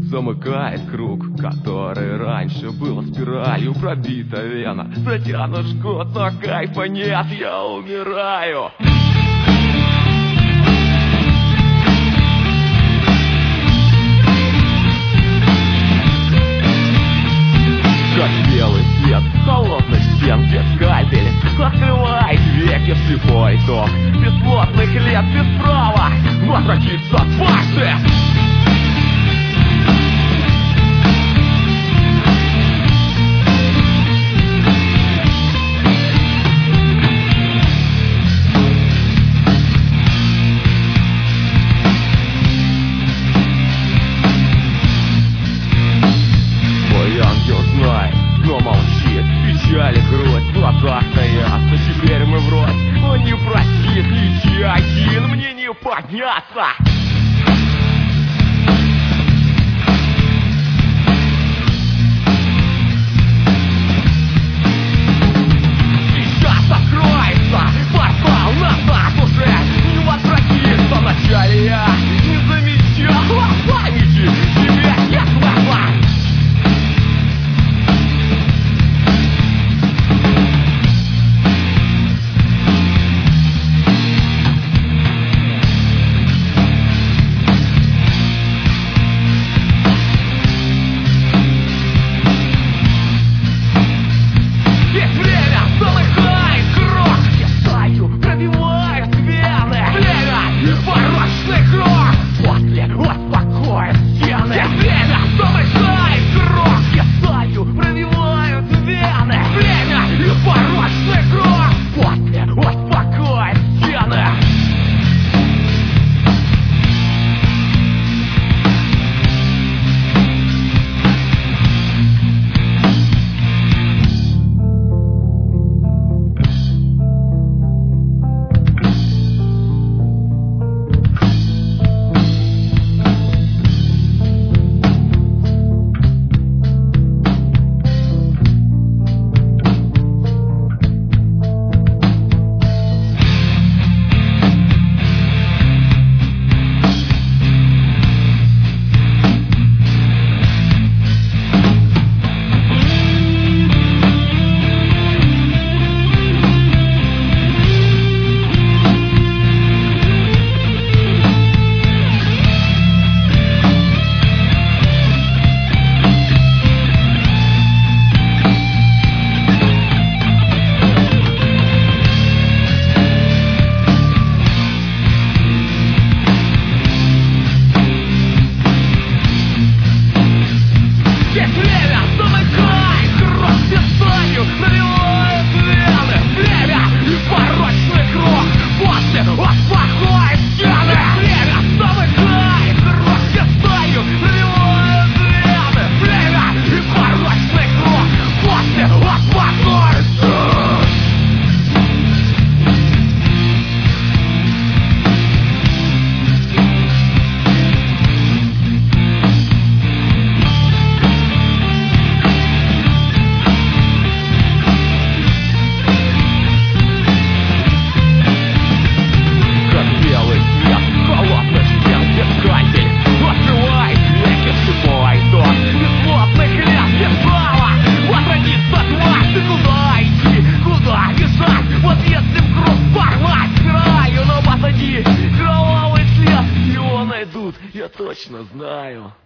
замыкает круг, который раньше был спиралью, пробита вена, затянут жгут, но кайфа нет, я умираю. Как белый свет холодных стен, где скальпель открывает веки, слепой ток бесплотных лет без права отвратиться от фаши. Но молчит, печали грудь, в глазах таятся. Теперь мы врозь, он не простит, лети один, мне не подняться. Сейчас откроется портал назад, уже не возвратится. Вначале я не замечал памяти, тебе не слова. Я точно знаю.